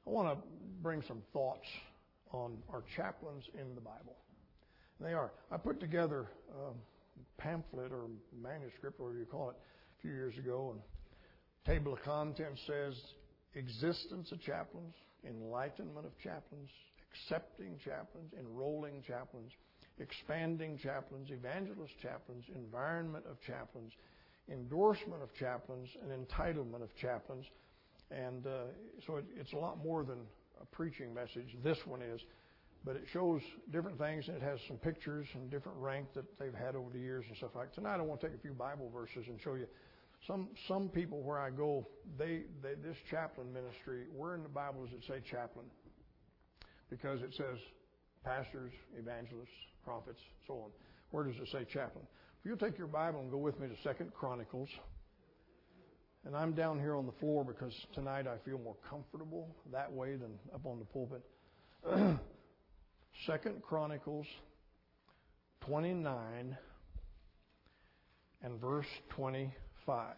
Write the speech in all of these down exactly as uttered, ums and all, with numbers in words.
I want to bring some thoughts on our chaplains in the Bible. They are. I put together a pamphlet or manuscript, whatever you call it, a few years ago. And table of contents says existence of chaplains, enlightenment of chaplains, accepting chaplains, enrolling chaplains, expanding chaplains, evangelist chaplains, environment of chaplains, endorsement of chaplains, and entitlement of chaplains. And uh, so it, it's a lot more than a preaching message. This one is. But it shows different things, and it has some pictures and different rank that they've had over the years and stuff like that. Tonight I want to take a few Bible verses and show you some some people where I go, they, they this chaplain ministry, where in the Bible does it say chaplain? Because it says pastors, evangelists, prophets, so on. Where does it say chaplain? If you'll take your Bible and go with me to Second Chronicles. And I'm down here on the floor because tonight I feel more comfortable that way than up on the pulpit. Second Chronicles twenty-nine and verse twenty-five.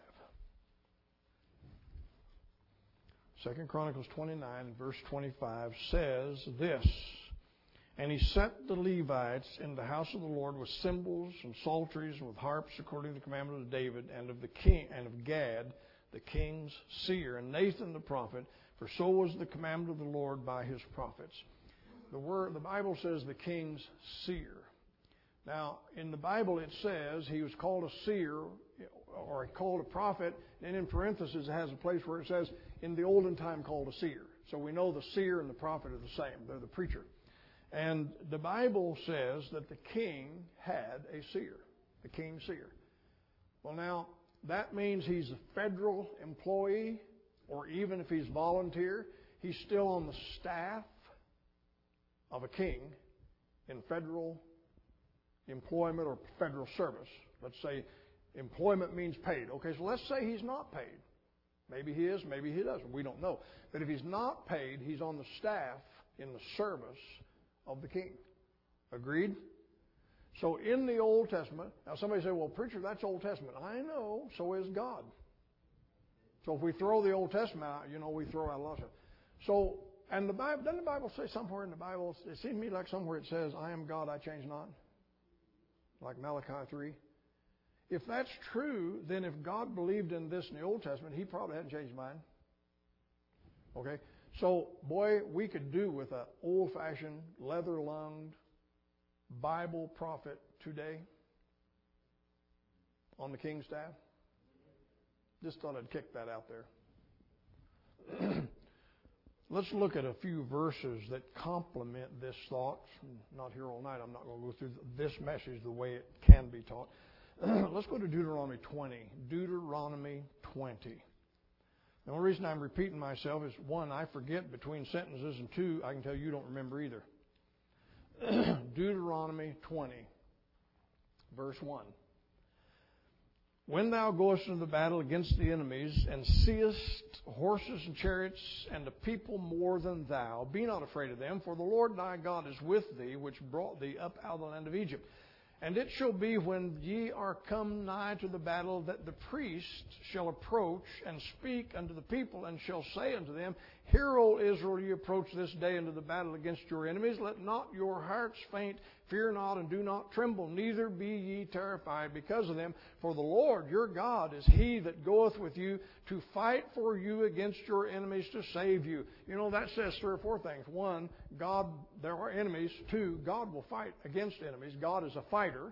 Second Chronicles twenty-nine and verse twenty-five says this: And he set the Levites in the house of the Lord with cymbals and psalteries and with harps, according to the commandment of David and of the king and of Gad, the king's seer, and Nathan the prophet. For so was the commandment of the Lord by his prophets. The word, the Bible says the king's seer. Now, in the Bible it says he was called a seer or called a prophet, and in parentheses it has a place where it says in the olden time called a seer. So we know the seer and the prophet are the same. They're the preacher. And the Bible says that the king had a seer, the king's seer. Well, now, that means he's a federal employee, or even if he's volunteer, he's still on the staff of a king in federal employment or federal service. Let's say employment means paid. Okay, so let's say he's not paid. Maybe he is, maybe he doesn't. We don't know. But if he's not paid, he's on the staff in the service of the king. Agreed? So in the Old Testament, now somebody say, well, preacher, that's Old Testament. I know, so is God. So if we throw the Old Testament out, you know, we throw out a lot of stuff. So, and the Bible, doesn't the Bible say somewhere in the Bible, it seems to me like somewhere it says, I am God, I change not? Like Malachi three. If that's true, then if God believed in this in the Old Testament, He probably hadn't changed his mind. Okay? So, boy, we could do with an old-fashioned, leather-lunged Bible prophet today on the king's staff. Just thought I'd kick that out there. Let's look at a few verses that complement this thought. I'm not here all night. I'm not going to go through this message the way it can be taught. Let's go to Deuteronomy twenty. Deuteronomy twenty. The only reason I'm repeating myself is, one, I forget between sentences, and two, I can tell you don't remember either. Deuteronomy twenty, verse one. When thou goest into the battle against the enemies, and seest horses and chariots, and a people more than thou, be not afraid of them, for the Lord thy God is with thee, which brought thee up out of the land of Egypt. And it shall be when ye are come nigh to the battle, that the priest shall approach and speak unto the people, and shall say unto them, Hear, O Israel, ye approach this day into the battle against your enemies. Let not your hearts faint, fear not, and do not tremble, neither be ye terrified because of them. For the Lord your God is He that goeth with you to fight for you against your enemies to save you. You know, that says three or four things. One, God, there are enemies. Two, God will fight against enemies. God is a fighter.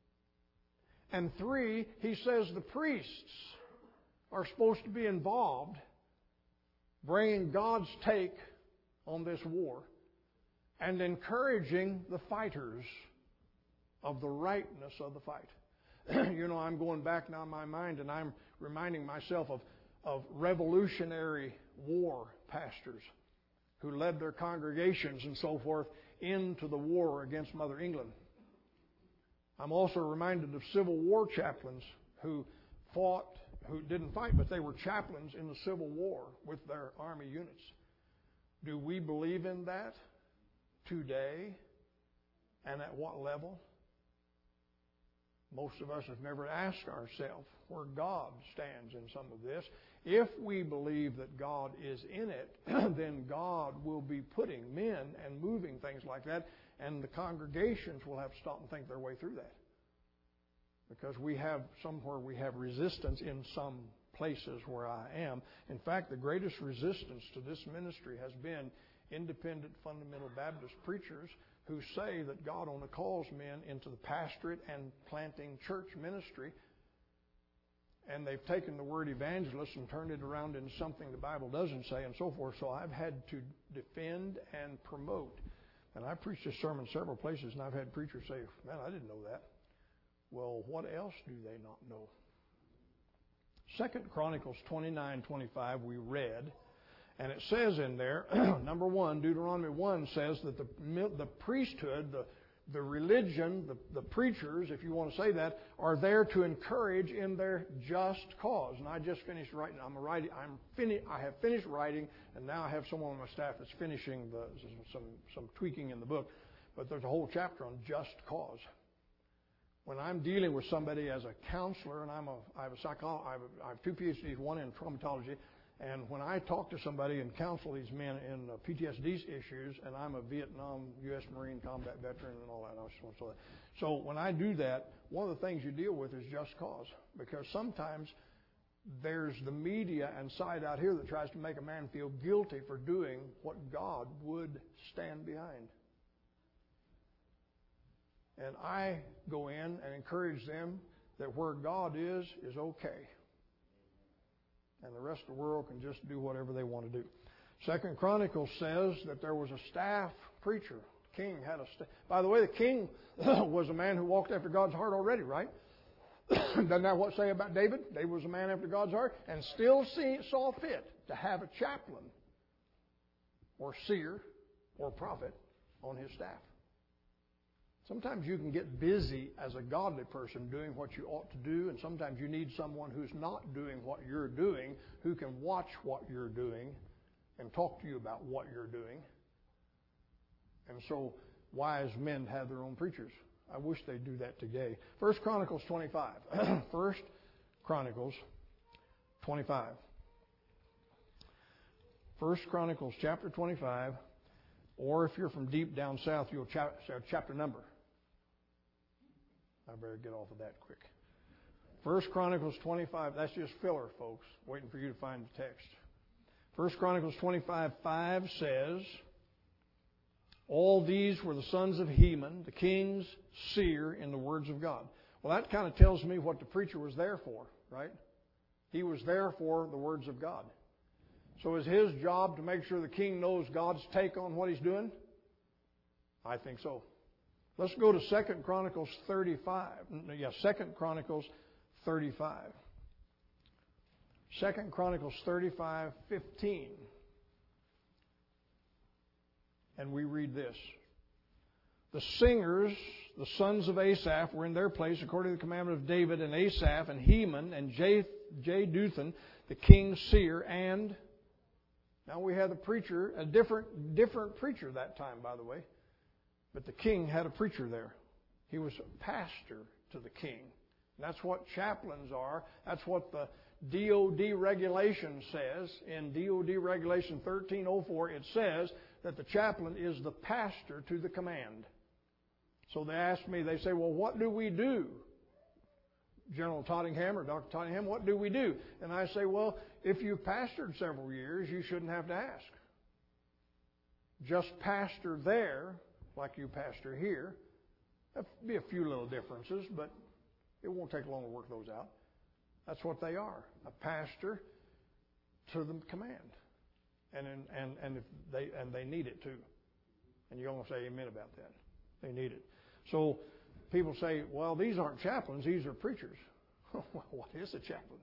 And three, He says the priests are supposed to be involved, bringing God's take on this war and encouraging the fighters of the rightness of the fight. You know, I'm going back now in my mind, and I'm reminding myself of, of Revolutionary War pastors who led their congregations and so forth into the war against Mother England. I'm also reminded of Civil War chaplains who fought, who didn't fight, but they were chaplains in the Civil War with their army units. Do we believe in that today? And at what level? Most of us have never asked ourselves where God stands in some of this. If we believe that God is in it, then God will be putting men and moving things like that, and the congregations will have to stop and think their way through that. Because we have somewhere we have resistance in some places where I am. In fact, the greatest resistance to this ministry has been independent fundamental Baptist preachers who say that God only calls men into the pastorate and planting church ministry, and they've taken the word evangelist and turned it around into something the Bible doesn't say and so forth. So I've had to defend and promote. And I preached this sermon several places, and I've had preachers say, man, I didn't know that. Well, what else do they not know? Second Chronicles twenty-nine twenty-five we read, and it says in there, number one, Deuteronomy one says that the the priesthood, the the religion, the, the preachers, if you want to say that, are there to encourage in their just cause. And I just finished writing. I'm a writing. I'm fini- I have finished writing, and now I have someone on my staff that's finishing the, some some tweaking in the book. But there's a whole chapter on just cause. When I'm dealing with somebody as a counselor, and I'm a I have a psycholo- I have, a, I have two P H Ds, one in traumatology. And when I talk to somebody and counsel these men in uh, P T S D issues, and I'm a Vietnam U S Marine combat veteran and all that, I just want to say that. So when I do that, one of the things you deal with is just cause. Because sometimes there's the media and side out here that tries to make a man feel guilty for doing what God would stand behind. And I go in and encourage them that where God is, is okay. And the rest of the world can just do whatever they want to do. Second Chronicles says that there was a staff preacher. The king had a staff. By the way, the king was a man who walked after God's heart already, right? Doesn't that what say about David? David was a man after God's heart and still see, saw fit to have a chaplain or seer or prophet on his staff. Sometimes you can get busy as a godly person doing what you ought to do, and sometimes you need someone who's not doing what you're doing, who can watch what you're doing and talk to you about what you're doing. And so wise men have their own preachers. I wish they'd do that today. First Chronicles twenty-five. First Chronicles twenty-five. First Chronicles chapter twenty-five, or if you're from deep down south, you'll cha- chapter number. I better get off of that quick. First Chronicles twenty-five, that's just filler, folks, waiting for you to find the text. First Chronicles twenty-five five says, all these were the sons of Heman, the king's seer, in the words of God. Well, that kind of tells me what the preacher was there for, right? He was there for the words of God. So is his job to make sure the king knows God's take on what he's doing? I think so. Let's go to Second Chronicles thirty-five. Yeah, Second Chronicles thirty-five. Second Chronicles thirty-five fifteen. And we read this. The singers, the sons of Asaph, were in their place according to the commandment of David, and Asaph and Heman and Jeduthun, the king's seer, and now we have the preacher, a different different preacher that time, by the way. But the king had a preacher there. He was a pastor to the king. And that's what chaplains are. That's what the D O D regulation says. In D O D regulation thirteen oh four, it says that the chaplain is the pastor to the command. So they ask me, they say, well, what do we do? General Tottingham or Doctor Tottingham, what do we do? And I say, well, if you've pastored several years, you shouldn't have to ask. Just pastor there, like you pastor here. There'll be a few little differences, but it won't take long to work those out. That's what they are, a pastor to the command. And in, and and if they and they need it too. And you're going to say amen about that. They need it. So people say, well, these aren't chaplains, these are preachers. Well, what is a chaplain?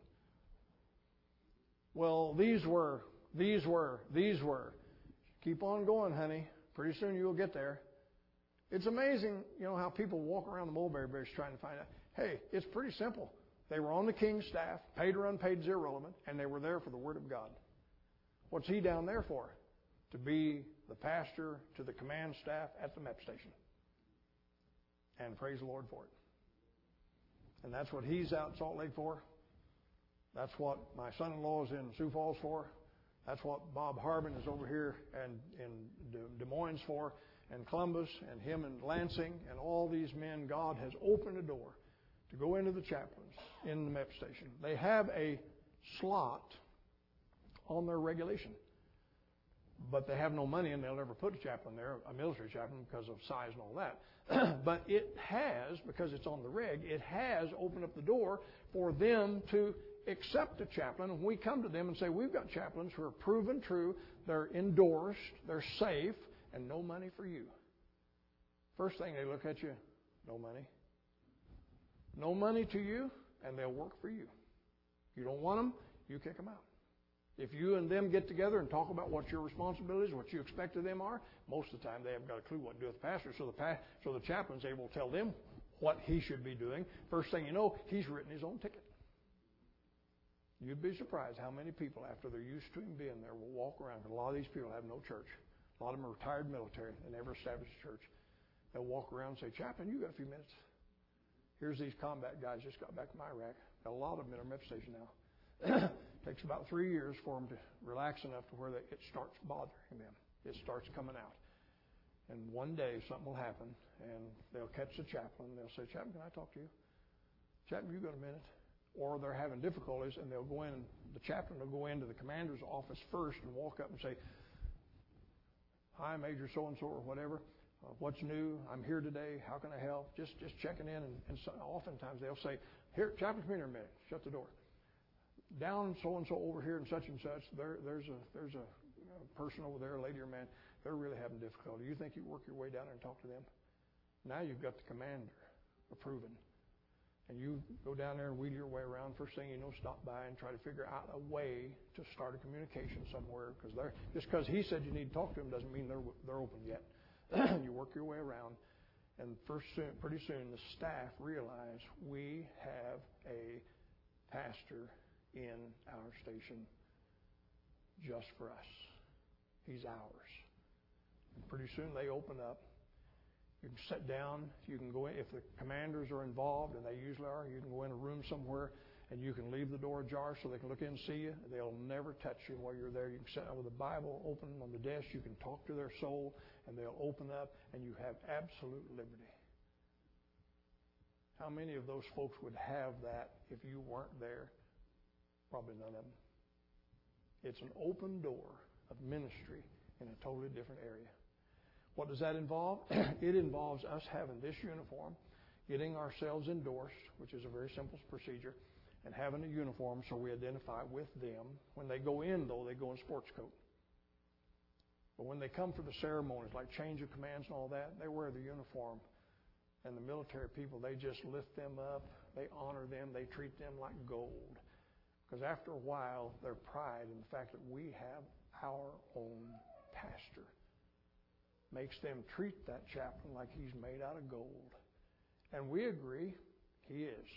Well, these were, these were, these were. Keep on going, honey. Pretty soon you'll get there. It's amazing, you know, how people walk around the mulberry bush trying to find out. Hey, it's pretty simple. They were on the king's staff, paid or unpaid is irrelevant, and they were there for the Word of God. What's he down there for? To be the pastor to the command staff at the M E P station. And praise the Lord for it. And that's what he's out in Salt Lake for. That's what my son-in-law is in Sioux Falls for. That's what Bob Harbin is over here and in Des Moines for, and Columbus, and him in Lansing, and all these men. God has opened a door to go into the chaplains in the MEP station. They have a slot on their regulation, but they have no money, and they'll never put a chaplain there, a military chaplain, because of size and all that. But it has, because it's on the reg, it has opened up the door for them to accept a chaplain. And we come to them and say, we've got chaplains who are proven true, they're endorsed, they're safe, and no money for you. First thing they look at you, no money. No money to you, and they'll work for you. You don't want them, you kick them out. If you and them get together and talk about what your responsibilities, what you expect of them are, most of the time they haven't got a clue what to do with the pastor. So the pa- so the chaplain's able to tell them what he should be doing. First thing you know, he's written his own ticket. You'd be surprised how many people, after they're used to him being there, will walk around. Because a lot of these people have no church. A lot of them are retired military. They never established a church. They'll walk around and say, Chaplain, you got a few minutes? Here's these combat guys just got back from Iraq. Got a lot of them in our MEP station now. Takes about three years for them to relax enough to where they, it starts bothering them. It starts coming out. And one day something will happen, and they'll catch the chaplain. They'll say, Chaplain, can I talk to you? Chaplain, you got a minute? Or they're having difficulties, and they'll go in, and the chaplain will go into the commander's office first and walk up and say, Hi, Major so-and-so or whatever. Uh, what's new? I'm here today. How can I help? Just just checking in. And, and so, oftentimes they'll say, Here, Chaplain, come in here a minute. Shut the door. Down so-and-so over here and such and such, there, there's a there's a, a person over there, a lady or man, they're really having difficulty. You think you work your way down there and talk to them? Now you've got the commander approving. And you go down there and wheel your way around. First thing you know, stop by and try to figure out a way to start a communication somewhere. Because they're just because he said you need to talk to him doesn't mean they're they're open yet. You work your way around, and first soon, pretty soon the staff realize we have a pastor in our station just for us. He's ours. And pretty soon they open up. You can sit down. You can go in. If the commanders are involved, and they usually are, you can go in a room somewhere, and you can leave the door ajar so they can look in and see you. They'll never touch you while you're there. You can sit down with a Bible open on the desk. You can talk to their soul, and they'll open up, and you have absolute liberty. How many of those folks would have that if you weren't there? Probably none of them. It's an open door of ministry in a totally different area. What does that involve? It involves us having this uniform, getting ourselves endorsed, which is a very simple procedure, and having a uniform so we identify with them. When they go in, though, they go in sports coat. But when they come for the ceremonies, like change of commands and all that, they wear the uniform. And the military people, they just lift them up. They honor them. They treat them like gold. Because after a while, their pride in the fact that we have our own pastor makes them treat that chaplain like he's made out of gold. And we agree, he is.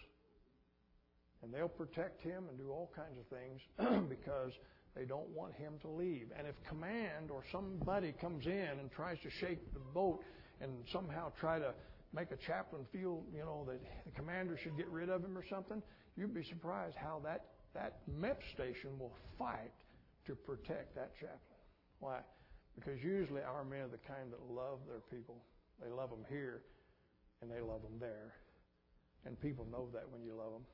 And they'll protect him and do all kinds of things because they don't want him to leave. And if command or somebody comes in and tries to shake the boat and somehow try to make a chaplain feel, you know, that the commander should get rid of him or something, you'd be surprised how that, that MEP station will fight to protect that chaplain. Why? Because usually our men are the kind that love their people. They love them here, and they love them there. And people know that when you love them.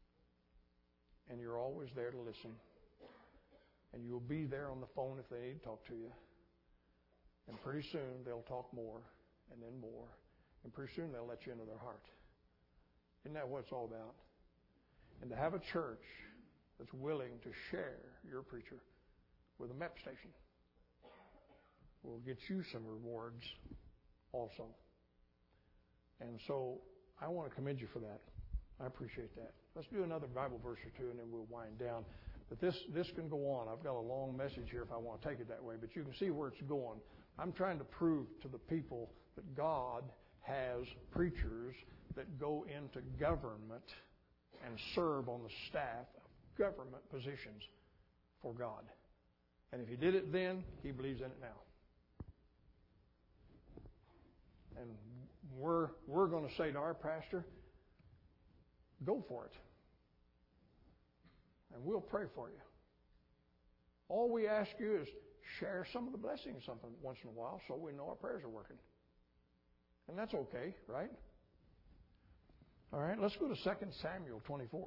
And you're always there to listen. And you'll be there on the phone if they need to talk to you. And pretty soon they'll talk more, and then more. And pretty soon they'll let you into their heart. Isn't that what it's all about? And to have a church that's willing to share your preacher with a MEP station will get you some rewards also. And so I want to commend you for that. I appreciate that. Let's do another Bible verse or two, and then we'll wind down. But this, this can go on. I've got a long message here if I want to take it that way, but you can see where it's going. I'm trying to prove to the people that God has preachers that go into government and serve on the staff of government positions for God. And if he did it then, he believes in it now. And we're we're going to say to our pastor, go for it. And we'll pray for you. All we ask you is share some of the blessings something once in a while so we know our prayers are working. And that's okay, right? All right, let's go to Second Samuel twenty-four.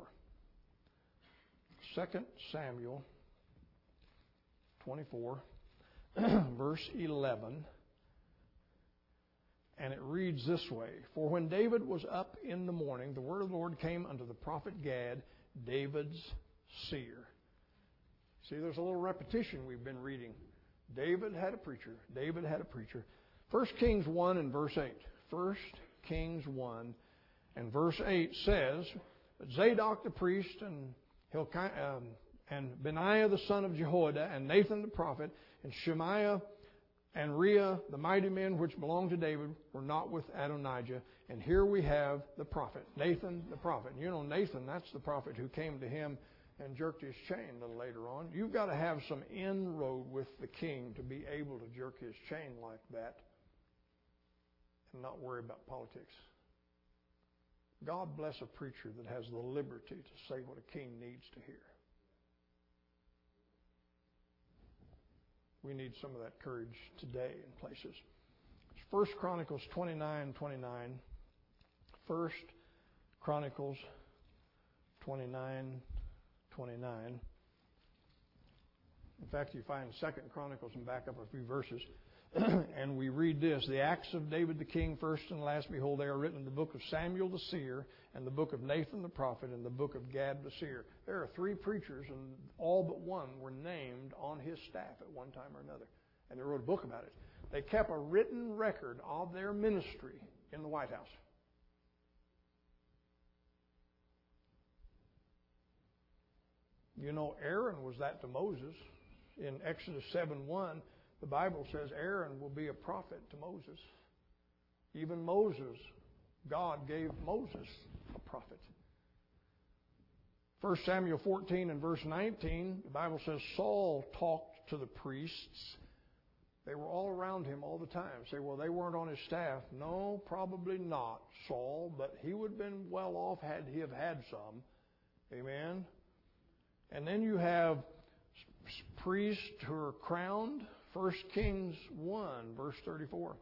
Second Samuel twenty-four, verse eleven. And it reads this way. For when David was up in the morning, the word of the Lord came unto the prophet Gad, David's seer. See, there's a little repetition we've been reading. David had a preacher. David had a preacher. First Kings one and verse eight. First Kings one and verse eight says, Zadok the priest and Hilkiah, um, and Benaiah the son of Jehoiada and Nathan the prophet and Shemaiah and Rhea, the mighty men which belonged to David, were not with Adonijah. And here we have the prophet, Nathan the prophet. And you know, Nathan, that's the prophet who came to him and jerked his chain a little later on. You've got to have some inroad with the king to be able to jerk his chain like that and not worry about politics. God bless a preacher that has the liberty to say what a king needs to hear. We need some of that courage today in places. First Chronicles twenty-nine twenty-nine. First Chronicles twenty-nine twenty-nine. In fact, you find Second Chronicles and back up a few verses. And we read this, the acts of David the king, first and last, behold, they are written in the book of Samuel the seer, and the book of Nathan the prophet, and the book of Gad the seer. There are three preachers, and all but one were named on his staff at one time or another. And they wrote a book about it. They kept a written record of their ministry in the White House. You know, Aaron was that to Moses. In Exodus seven one, the Bible says Aaron will be a prophet to Moses. Even Moses, God gave Moses a prophet. First Samuel fourteen and verse nineteen, the Bible says Saul talked to the priests. They were all around him all the time. Say, well, they weren't on his staff. No, probably not, Saul, but he would have been well off had he have had some. Amen. And then you have priests who are crowned. First Kings one, verse thirty-four.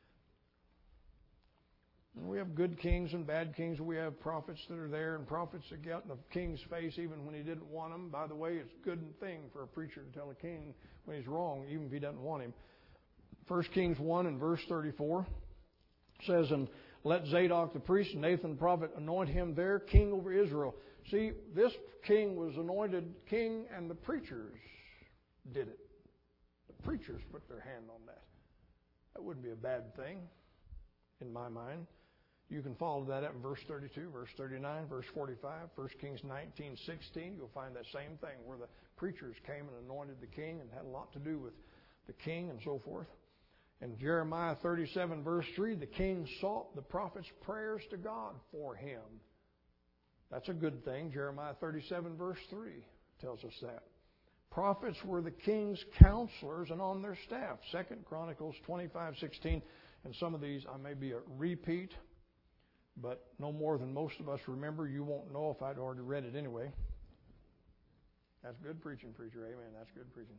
And we have good kings and bad kings. We have prophets that are there and prophets that get in the king's face even when he didn't want them. By the way, it's a good thing for a preacher to tell a king when he's wrong, even if he doesn't want him. First Kings one and verse thirty-four says, and let Zadok the priest and Nathan the prophet anoint him there king over Israel. See, this king was anointed king, and the preachers did it. The preachers put their hand on that. That wouldn't be a bad thing, in my mind. You can follow that up in verse thirty-two, verse thirty-nine, verse forty-five, First Kings nineteen sixteen. You'll find that same thing where the preachers came and anointed the king and had a lot to do with the king and so forth. In Jeremiah thirty-seven, verse three, the king sought the prophet's prayers to God for him. That's a good thing. Jeremiah thirty-seven, verse three tells us that. Prophets were the king's counselors and on their staff. Second Chronicles twenty-five sixteen. And some of these I may be a repeat, but no more than most of us remember. You won't know if I'd already read it anyway. That's good preaching, preacher. Amen. That's good preaching.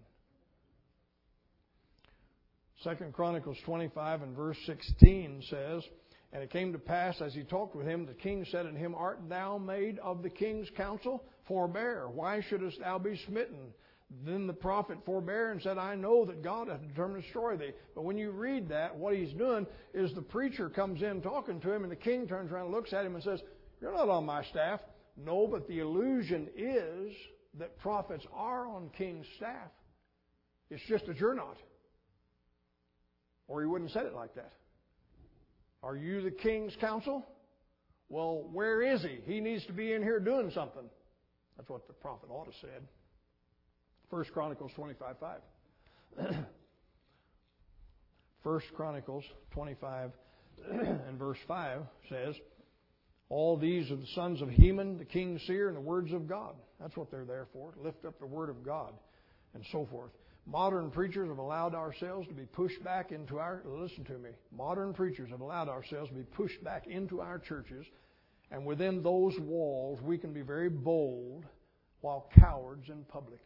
Second Chronicles twenty-five and verse sixteen says, and it came to pass, as he talked with him, the king said unto him, art thou made of the king's counsel? Forbear. Why shouldest thou be smitten? Then the prophet forbare and said, I know that God hath determined to destroy thee. But when you read that, what he's doing is the preacher comes in talking to him, and the king turns around and looks at him and says, you're not on my staff. No, but the illusion is that prophets are on king's staff. It's just that you're not. Or he wouldn't have said it like that. Are you the king's counsel? Well, where is he? He needs to be in here doing something. That's what the prophet ought to have said. First Chronicles twenty-five five. First Chronicles twenty-five and verse five says, all these are the sons of Heman, the king's seer, and the words of God. That's what they're there for. Lift up the word of God and so forth. Modern preachers have allowed ourselves to be pushed back into our, listen to me, modern preachers have allowed ourselves to be pushed back into our churches And within those walls, we can be very bold while cowards in public.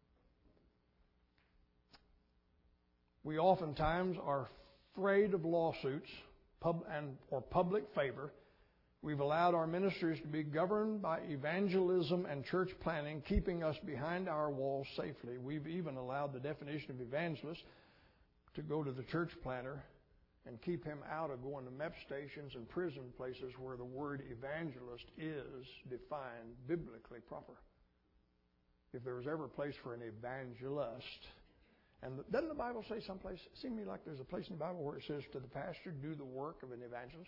We oftentimes are afraid of lawsuits pub- and or public favor. We've allowed our ministries to be governed by evangelism and church planning, keeping us behind our walls safely. We've even allowed the definition of evangelist to go to the church planner and keep him out of going to M E P stations and prison places where the word evangelist is defined biblically proper. If there was ever a place for an evangelist, and doesn't the Bible say someplace, it seems to me like there's a place in the Bible where it says to the pastor, do the work of an evangelist?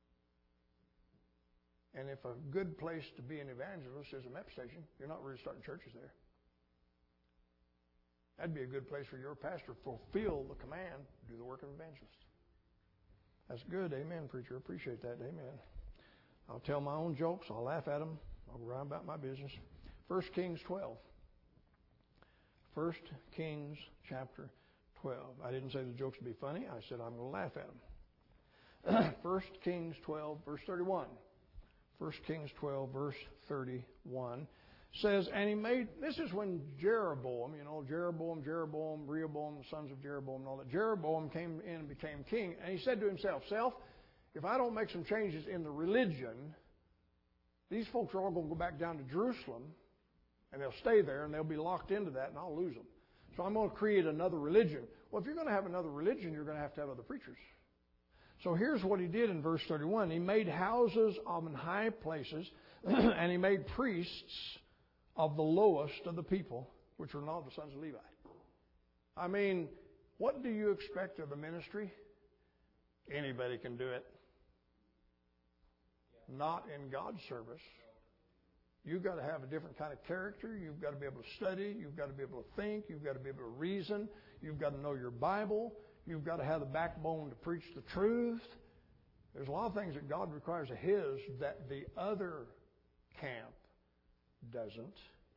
And if a good place to be an evangelist is a M E P station, you're not really starting churches there. That'd be a good place for your pastor to fulfill the command, do the work of an evangelist. That's good. Amen, preacher. Appreciate that. Amen. I'll tell my own jokes. I'll laugh at them. I'll go around about my business. First Kings twelve. First Kings chapter twelve. I didn't say the jokes would be funny. I said I'm going to laugh at them. First Kings twelve, verse thirty-one. First Kings twelve, verse thirty-one says, and he made, this is when Jeroboam, you know, Jeroboam, Jeroboam, Rehoboam, the sons of Jeroboam and all that. Jeroboam came in and became king, and he said to himself, Self, if I don't make some changes in the religion, these folks are all going to go back down to Jerusalem, and they'll stay there, and they'll be locked into that, and I'll lose them. So I'm going to create another religion. Well, if you're going to have another religion, you're going to have to have other preachers. So here's what he did in verse thirty-one. He made houses on high places, and he made priests of the lowest of the people, which were not the sons of Levi. I mean, what do you expect of the ministry? Anybody can do it. Not in God's service. You've got to have a different kind of character. You've got to be able to study. You've got to be able to think. You've got to be able to reason. You've got to know your Bible. You've got to have the backbone to preach the truth. There's a lot of things that God requires of His that the other camp doesn't.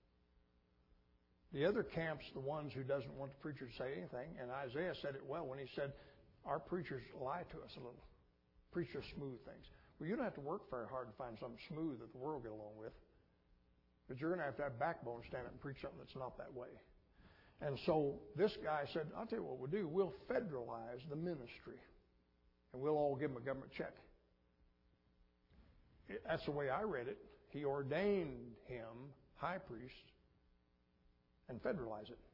The other camp's the ones who doesn't want the preacher to say anything. And Isaiah said it well when he said, our preachers lie to us a little. Preachers smooth things. Well, you don't have to work very hard to find something smooth that the world will get along with. But you're going to have to have backbone to stand up and preach something that's not that way. And so this guy said, I'll tell you what we'll do. We'll federalize the ministry. And we'll all give him a government check. That's the way I read it. He ordained him high priest and federalize it.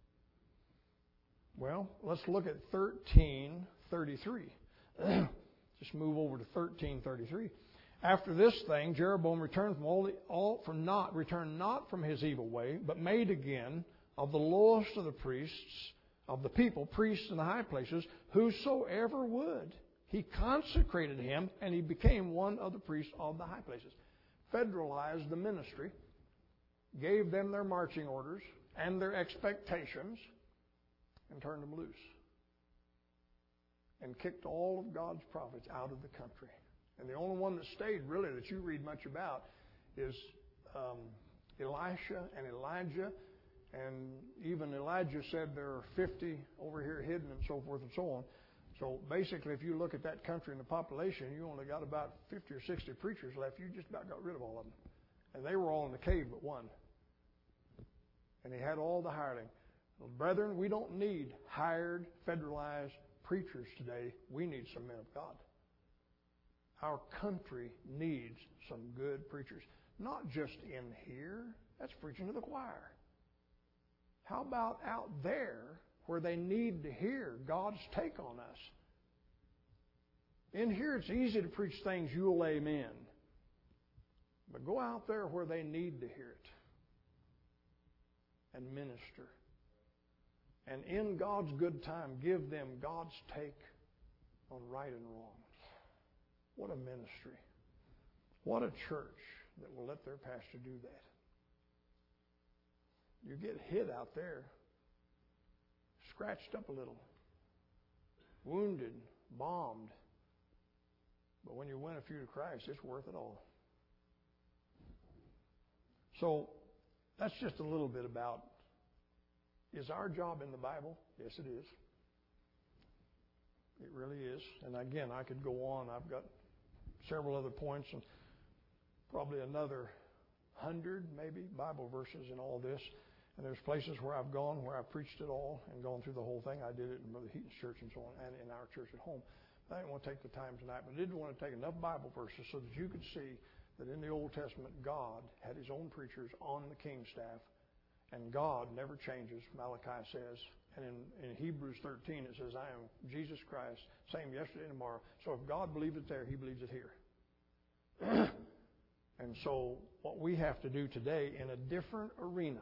Well, let's look at thirteen thirty-three. Just move over to thirteen thirty-three. After this thing, Jeroboam returned from all, the, all from not returned not from his evil way, but made again of the lowest of the priests of the people, priests in the high places, whosoever would. He consecrated him, and he became one of the priests of the high places. Federalized the ministry, gave them their marching orders and their expectations, and turned them loose. And kicked all of God's prophets out of the country. And the only one that stayed, really, that you read much about is um, Elisha and Elijah. And even Elijah said there are fifty over here hidden and so forth and so on. So basically, if you look at that country and the population, you only got about fifty or sixty preachers left. You just about got rid of all of them. And they were all in the cave but one. And he had all the hireling. Well, brethren, we don't need hired, federalized preachers today. We need some men of God. Our country needs some good preachers. Not just in here. That's preaching to the choir. How about out there where they need to hear God's take on us? In here it's easy to preach things you'll amen. But go out there where they need to hear it. And minister. And in God's good time, give them God's take on right and wrong. What a ministry. What a church that will let their pastor do that. You get hit out there, scratched up a little, wounded, bombed. But when you win a few to Christ, it's worth it all. So that's just a little bit about, is our job in the Bible? Yes, it is. It really is. And again, I could go on. I've got several other points. And probably another hundred, maybe, Bible verses in all this. And there's places where I've gone where I've preached it all and gone through the whole thing. I did it in Brother Heaton's church and so on, and in our church at home. I didn't want to take the time tonight, but I did want to take enough Bible verses so that you could see that in the Old Testament, God had His own preachers on the king's staff, and God never changes, Malachi says. And in, in Hebrews thirteen, it says, I am Jesus Christ, same yesterday and tomorrow. So if God believed it there, He believes it here. And so what we have to do today in a different arena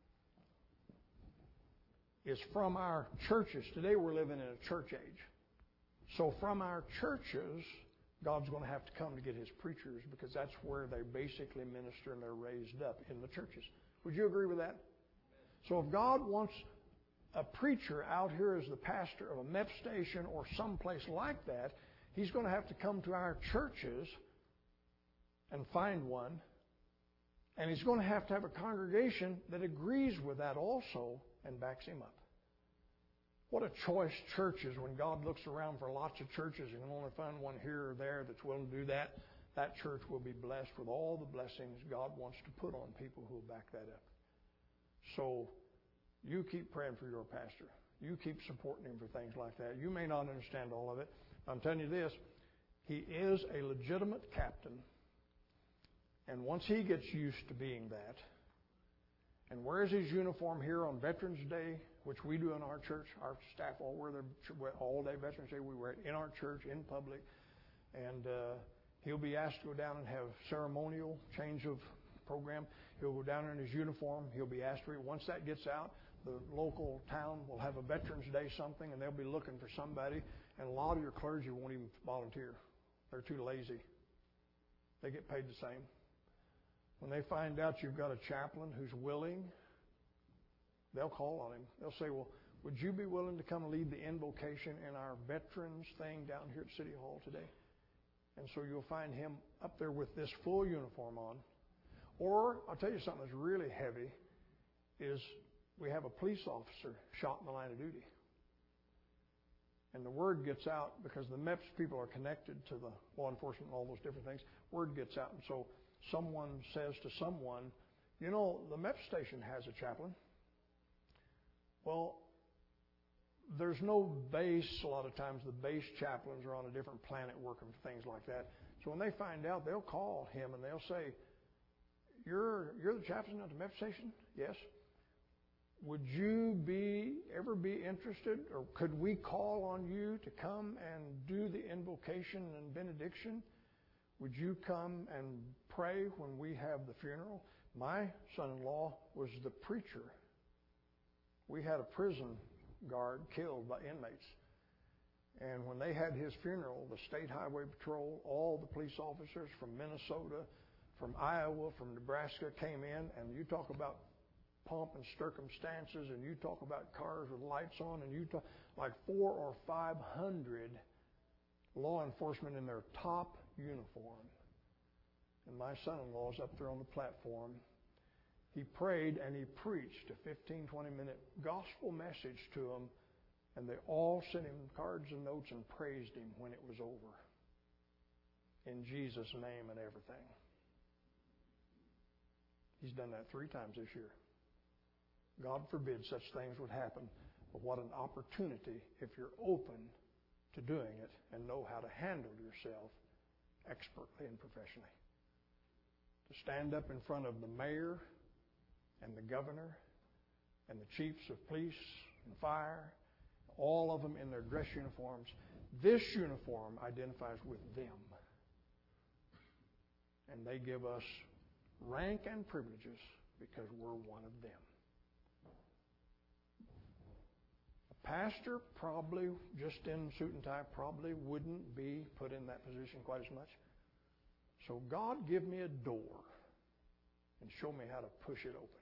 is from our churches. Today we're living in a church age. So from our churches, God's going to have to come to get His preachers, because that's where they basically minister and they're raised up, in the churches. Would you agree with that? So if God wants a preacher out here as the pastor of a M E P station or someplace like that, He's going to have to come to our churches and find one. And He's going to have to have a congregation that agrees with that also and backs Him up. What a choice church is when God looks around for lots of churches and can only find one here or there that's willing to do that. That church will be blessed with all the blessings God wants to put on people who will back that up. So you keep praying for your pastor. You keep supporting him for things like that. You may not understand all of it. I'm telling you this, he is a legitimate captain. And once he gets used to being that, and wears his uniform here on Veterans Day, which we do in our church, our staff all wear their all-day Veterans Day. We wear it in our church, in public. And uh, he'll be asked to go down and have ceremonial change of program. He'll go down in his uniform. He'll be asked to read. Once that gets out, the local town will have a Veterans Day something, and they'll be looking for somebody. And a lot of your clergy won't even volunteer. They're too lazy. They get paid the same. When they find out you've got a chaplain who's willing, they'll call on him. They'll say, well, would you be willing to come lead the invocation in our veterans thing down here at City Hall today? And so you'll find him up there with this full uniform on. Or, I'll tell you something that's really heavy, is we have a police officer shot in the line of duty. And the word gets out, because the M E P S people are connected to the law enforcement and all those different things. Word gets out, and so someone says to someone, you know, the M E P S station has a chaplain. Well, there's no base. A lot of times the base chaplains are on a different planet working for things like that. So when they find out, they'll call him and they'll say, you're you're the chaplain at the M E P S station? Yes. Would you be ever be interested, or could we call on you to come and do the invocation and benediction? Would you come and pray when we have the funeral? My son-in-law was the preacher. We had a prison guard killed by inmates. And when they had his funeral, the State Highway Patrol, all the police officers from Minnesota, from Iowa, from Nebraska came in, and you talk about pomp and circumstances, and you talk about cars with lights on, and you talk like four or five hundred law enforcement in their top uniform. And my son-in-law's up there on the platform. He prayed and he preached a fifteen, twenty minute gospel message to them, and they all sent him cards and notes and praised him when it was over. In Jesus' name and everything. He's done that three times this year. God forbid such things would happen, but what an opportunity if you're open to doing it and know how to handle yourself expertly and professionally. To stand up in front of the mayor and the governor and the chiefs of police and fire, all of them in their dress uniforms. This uniform identifies with them. And they give us rank and privileges because we're one of them. A pastor probably, just in suit and tie, probably wouldn't be put in that position quite as much. So God give me a door and show me how to push it open.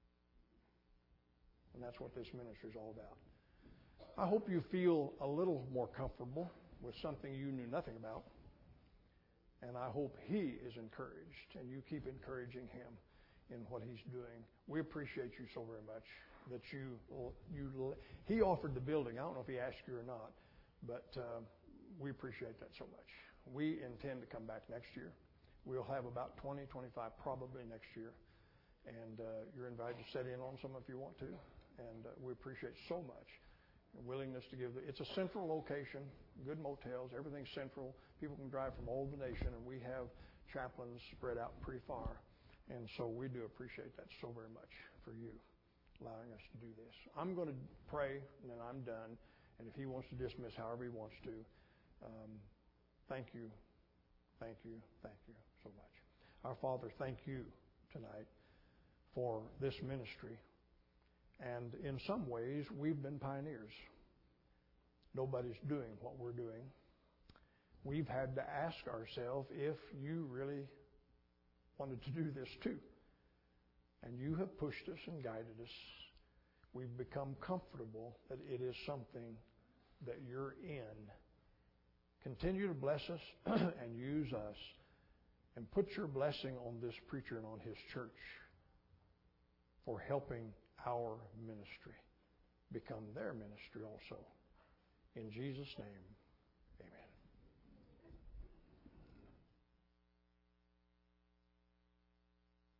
And that's what this ministry is all about. I hope you feel a little more comfortable with something you knew nothing about. And I hope he is encouraged, and you keep encouraging him in what he's doing. We appreciate you so very much that you, you he offered the building. I don't know if he asked you or not, but uh, we appreciate that so much. We intend to come back next year. we'll have about twenty, twenty-five probably next year. And uh, you're invited to sit in on some if you want to. And uh, we appreciate so much your willingness to give. The, it's a central location, good motels, everything's central. People can drive from all over the nation, and we have chaplains spread out pretty far. And so we do appreciate that so very much for you allowing us to do this. I'm going to pray, and then I'm done. And if he wants to dismiss however he wants to, um, thank you, thank you, thank you so much. Our Father, thank you tonight for this ministry. And in some ways, we've been pioneers. Nobody's doing what we're doing. We've had to ask ourselves if you really wanted to do this too. And you have pushed us and guided us. We've become comfortable that it is something that you're in. Continue to bless us and use us. And put your blessing on this preacher and on his church for helping our ministry become their ministry also. In Jesus' name.